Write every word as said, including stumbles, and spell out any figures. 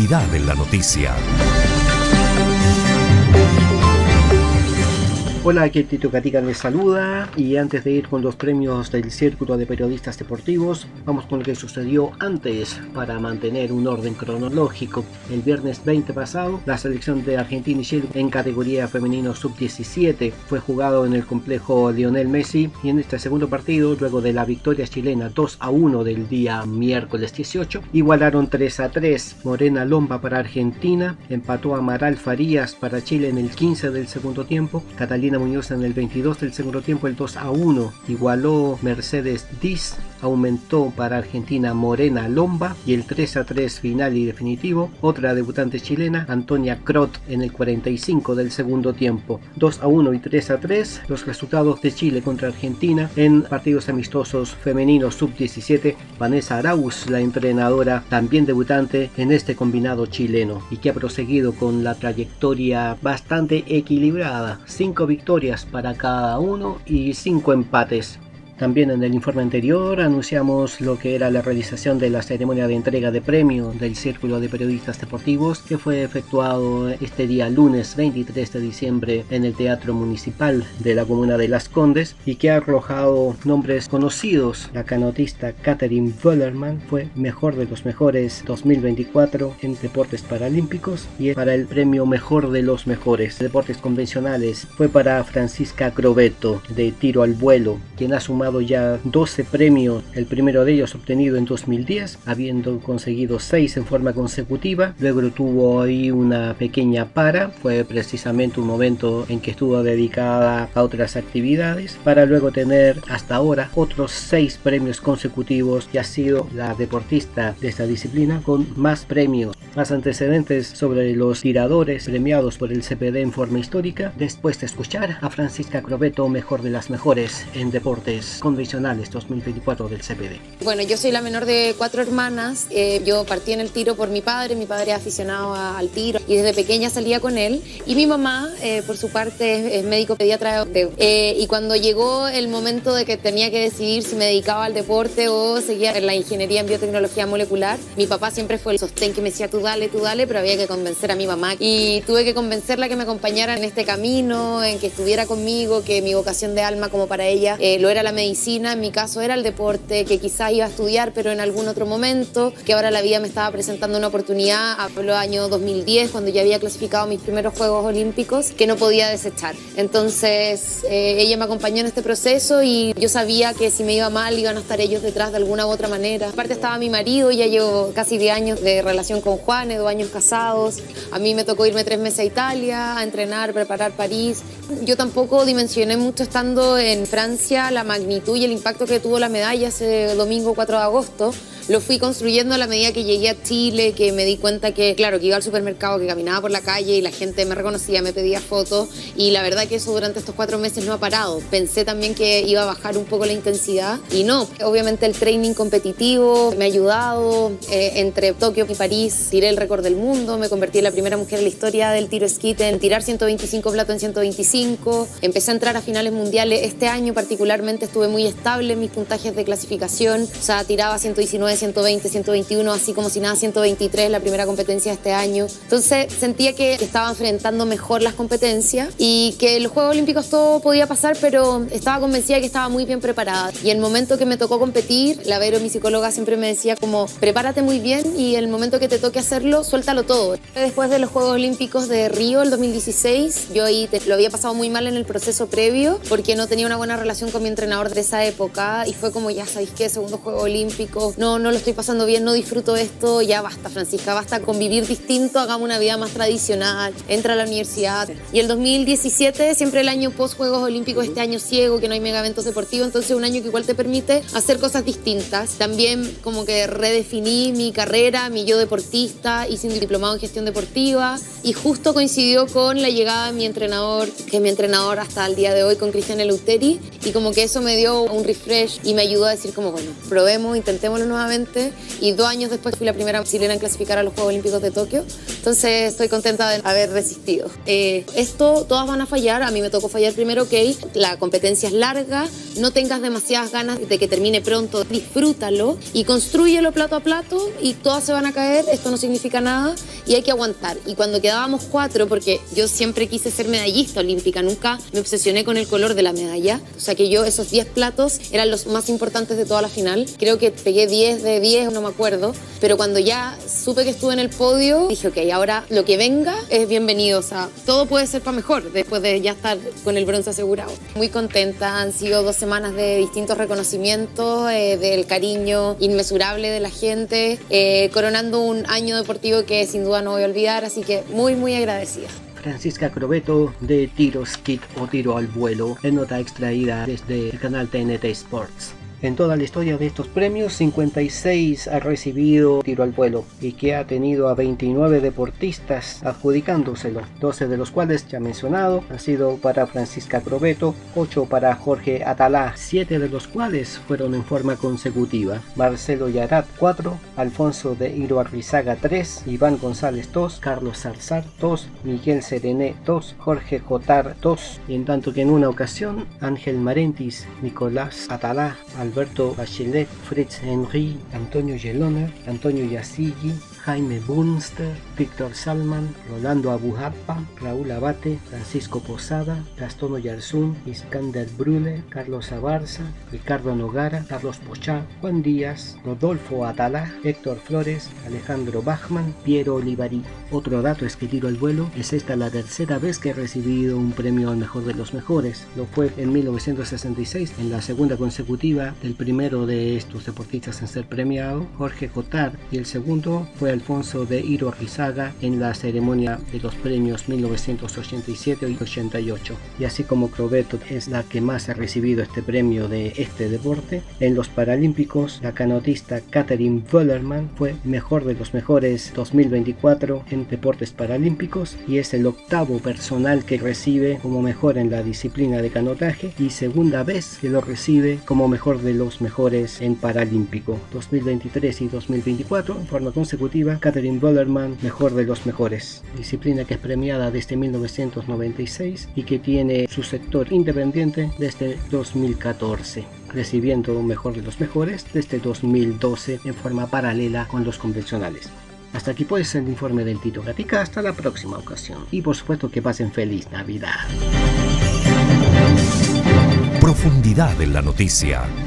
Actualidad en la noticia. Hola, aquí Tito Gatica les saluda, y antes de ir con los premios del Círculo de Periodistas Deportivos, vamos con lo que sucedió antes para mantener un orden cronológico. El viernes veinte pasado, la selección de Argentina y Chile en categoría femenino sub diecisiete fue jugado en el complejo Lionel Messi, y en este segundo partido, luego de la victoria chilena dos a uno del día miércoles dieciocho, igualaron tres a tres. Morena Lomba para Argentina, empató Amaral Farías para Chile en el quince del segundo tiempo, Catalina Muñoz en el veintidós del segundo tiempo el dos a uno, igualó Mercedes Diz, aumentó para Argentina Morena Lomba, y el tres a tres final y definitivo, otra debutante chilena, Antonia Crot, en el cuarenta y cinco del segundo tiempo. dos a uno y tres a tres los resultados de Chile contra Argentina en partidos amistosos femeninos sub diecisiete. Vanessa Arauz, la entrenadora, también debutante en este combinado chileno, y que ha proseguido con la trayectoria bastante equilibrada, cinco victorias para cada uno y cinco empates. También en el informe anterior anunciamos lo que era la realización de la ceremonia de entrega de premio del Círculo de Periodistas Deportivos, que fue efectuado este día lunes veintitrés de diciembre en el Teatro Municipal de la comuna de Las Condes, y que ha arrojado nombres conocidos. La canotista Katherine Wöllermann fue mejor de los mejores dos mil veinticuatro en deportes paralímpicos, y para el premio mejor de los mejores deportes convencionales fue para Francisca Crovetto de tiro al vuelo, quien ha sumado ya doce premios, el primero de ellos obtenido en dos mil diez, habiendo conseguido seis en forma consecutiva. Luego tuvo ahí una pequeña para, fue precisamente un momento en que estuvo dedicada a otras actividades, para luego tener hasta ahora otros seis premios consecutivos, y ha sido la deportista de esta disciplina con más premios, más antecedentes sobre los tiradores premiados por el C P D en forma histórica, después de escuchar a Francisca Crovetto, mejor de las mejores en deportes convencionales dos mil veinticuatro del C P D. Bueno, yo soy la menor de cuatro hermanas. Eh, yo partí en el tiro por mi padre. Mi padre es aficionado a, al tiro y desde pequeña salía con él. Y mi mamá, eh, por su parte, es, es médico pediatra. De, eh, y cuando llegó el momento de que tenía que decidir si me dedicaba al deporte o seguía en la ingeniería en biotecnología molecular, mi papá siempre fue el sostén que me decía tú dale, tú dale, pero había que convencer a mi mamá. Y tuve que convencerla que me acompañara en este camino, en que estuviera conmigo, que mi vocación de alma como para ella eh, lo era la medicina. En mi caso era el deporte, que quizás iba a estudiar pero en algún otro momento, que ahora la vida me estaba presentando una oportunidad. Hablo año dos mil diez, cuando ya había clasificado mis primeros Juegos Olímpicos, que no podía desechar. Entonces eh, ella me acompañó en este proceso, y yo sabía que si me iba mal iban a estar ellos detrás de alguna u otra manera. Aparte estaba mi marido, ya llevo casi diez años de relación con Juan, dos años casados. A mí me tocó irme tres meses a Italia a entrenar, preparar París. Yo tampoco dimensioné mucho estando en Francia la magnitud y el impacto que tuvo la medalla ese domingo cuatro de agosto. Lo fui construyendo a la medida que llegué a Chile, que me di cuenta que, claro, que iba al supermercado, que caminaba por la calle y la gente me reconocía, me pedía fotos, y la verdad que eso durante estos cuatro meses no ha parado. Pensé también que iba a bajar un poco la intensidad, y no. Obviamente el training competitivo me ha ayudado. Eh, entre Tokio y París tiré el récord del mundo, me convertí en la primera mujer en la historia del tiro esquite en tirar ciento veinticinco plato en ciento veinticinco. Empecé a entrar a finales mundiales. Este año particularmente estuve muy estable en mis puntajes de clasificación, o sea, tiraba ciento diecinueve, ciento veinte, ciento veintiuno, así como si nada, ciento veintitrés, la primera competencia de este año. Entonces sentía que estaba enfrentando mejor las competencias y que en los Juegos Olímpicos todo podía pasar, pero estaba convencida de que estaba muy bien preparada. Y el momento que me tocó competir, la Vero, mi psicóloga, siempre me decía como, prepárate muy bien y el momento que te toque hacerlo, suéltalo todo. Después de los Juegos Olímpicos de Río, el dos mil dieciséis, yo ahí te, lo había pasado muy mal en el proceso previo porque no tenía una buena relación con mi entrenador de esa época, y fue como, ya sabéis qué, segundo Juego Olímpico, no, no lo estoy pasando bien, no disfruto esto, ya basta, Francisca, basta con vivir distinto, hagamos una vida más tradicional, entra a la universidad. Y el dos mil diecisiete, siempre el año post Juegos Olímpicos, este año ciego, que no hay mega eventos deportivos, entonces un año que igual te permite hacer cosas distintas. También como que redefiní mi carrera, mi yo deportista, hice un diplomado en gestión deportiva, y justo coincidió con la llegada de mi entrenador, que es mi entrenador hasta el día de hoy, con Cristian Eleuteri, y como que eso me dio un refresh y me ayudó a decir como, bueno, probemos, intentémoslo nuevamente. nuevamente y dos años después fui la primera chilena en clasificar a los Juegos Olímpicos de Tokio. Entonces estoy contenta de haber resistido. Eh, esto, todas van a fallar, a mí me tocó fallar primero, ok, la competencia es larga, no tengas demasiadas ganas de que termine pronto, disfrútalo y constrúyelo plato a plato y todas se van a caer, esto no significa nada y hay que aguantar. Y cuando quedábamos cuatro, porque yo siempre quise ser medallista olímpica, nunca me obsesioné con el color de la medalla, o sea que yo esos diez platos eran los más importantes de toda la final, creo que pegué diez de diez, no me acuerdo, pero cuando ya supe que estuve en el podio, dije ok, ahora lo que venga es bienvenido, o sea, todo puede ser para mejor después de ya estar con el bronce asegurado. Muy contenta, han sido dos semanas de distintos reconocimientos, eh, del cariño inmesurable de la gente, eh, coronando un año deportivo que sin duda no voy a olvidar, así que muy muy agradecida. Francisca Crovetto de Tiro Skid o Tiro al Vuelo, en nota extraída desde el canal T N T Sports. En toda la historia de estos premios, cincuenta y seis ha recibido tiro al vuelo y que ha tenido a veintinueve deportistas adjudicándoselo, doce de los cuales ya mencionado han sido para Francisca Crovetto, ocho para Jorge Atalá, siete de los cuales fueron en forma consecutiva: Marcelo Yarat cuatro, Alfonso de Iruarrizaga tres, Iván González dos, Carlos Zarzar dos, Miguel Serené dos, Jorge Jotar dos, y en tanto que en una ocasión Ángel Marentis, Nicolás Atalá, Alberto Bachelet, Fritz Henry, Antonio Geloner, Antonio Yasigui, Jaime Bunster, Víctor Salman, Rolando Abujarpa, Raúl Abate, Francisco Posada, Gastón Oyarzún, Iskander Brule, Carlos Abarza, Ricardo Nogara, Carlos Pochá, Juan Díaz, Rodolfo Atalá, Héctor Flores, Alejandro Bachmann, Piero Olivari. Otro dato es que tiro al vuelo es esta la tercera vez que he recibido un premio al mejor de los mejores. Lo fue en mil novecientos sesenta y seis, en la segunda consecutiva del primero de estos deportistas en ser premiado, Jorge Jotar, y el segundo fue Alfonso de Iruarrizaga en la ceremonia de los premios mil novecientos ochenta y siete y ochenta y ocho. Y así como Crovetto es la que más ha recibido este premio de este deporte, en los Paralímpicos la canotista Katherine Wöllermann fue mejor de los mejores dos mil veinticuatro en deportes paralímpicos y es el octavo personal que recibe como mejor en la disciplina de canotaje y segunda vez que lo recibe como mejor de los mejores en paralímpico. dos mil veintitrés y dos mil veinticuatro en forma consecutiva, Katherine Wöllermann mejor de los mejores, disciplina que es premiada desde mil novecientos noventa y seis y que tiene su sector independiente desde dos mil catorce, recibiendo un mejor de los mejores desde dos mil doce en forma paralela con los convencionales. Hasta aquí pues el informe del Tito Gatica, hasta la próxima ocasión y por supuesto que pasen feliz Navidad. Profundidad en la noticia.